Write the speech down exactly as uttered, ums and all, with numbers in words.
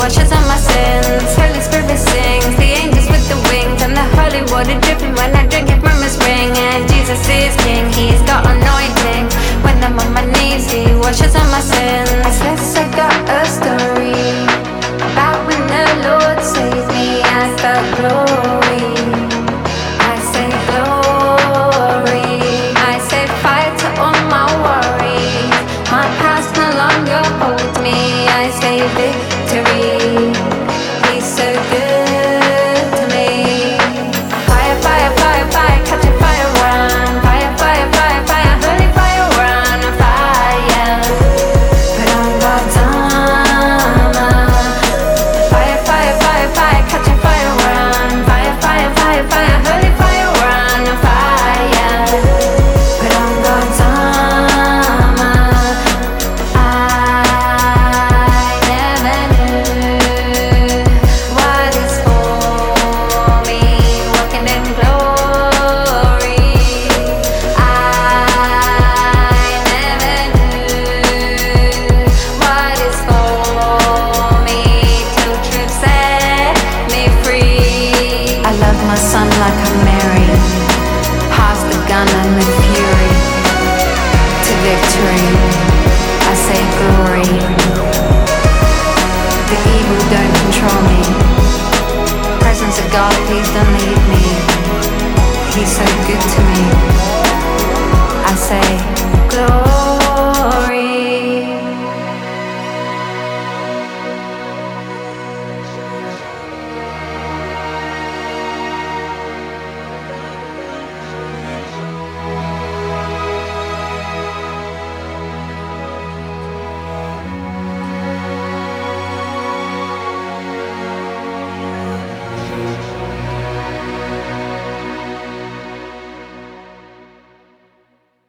washes out my sins. Holy Spirit sings, the angels with the wings, and the holy water dripping when I drink it from his ring. And Jesus is king, he's got anointing. When I'm on my knees, he washes out my sins. I guess I got a story about when the Lord saved me. I felt glory, I say glory, I say fire to all my worries. My past no longer holds me, I say victory. He's so good to me. Fire, fire, fire, fire, catch a fire, run. Fire, fire, fire, fire, holy fire, run. Fire, put on God's armor. Fire, fire, fire, fire, catch a fire, run. Fire, fire, fire, fire, holy fire, run. Fire, put on God's armor. I never knew what is for me, walking in glory. I never knew what is for me, till truth set me free. I love my son like I'm Mary, past the gun and the fury, to victory. I say glory. The evil don't control me. Presence of God, please don't leave me. He's so good to me. I say glory.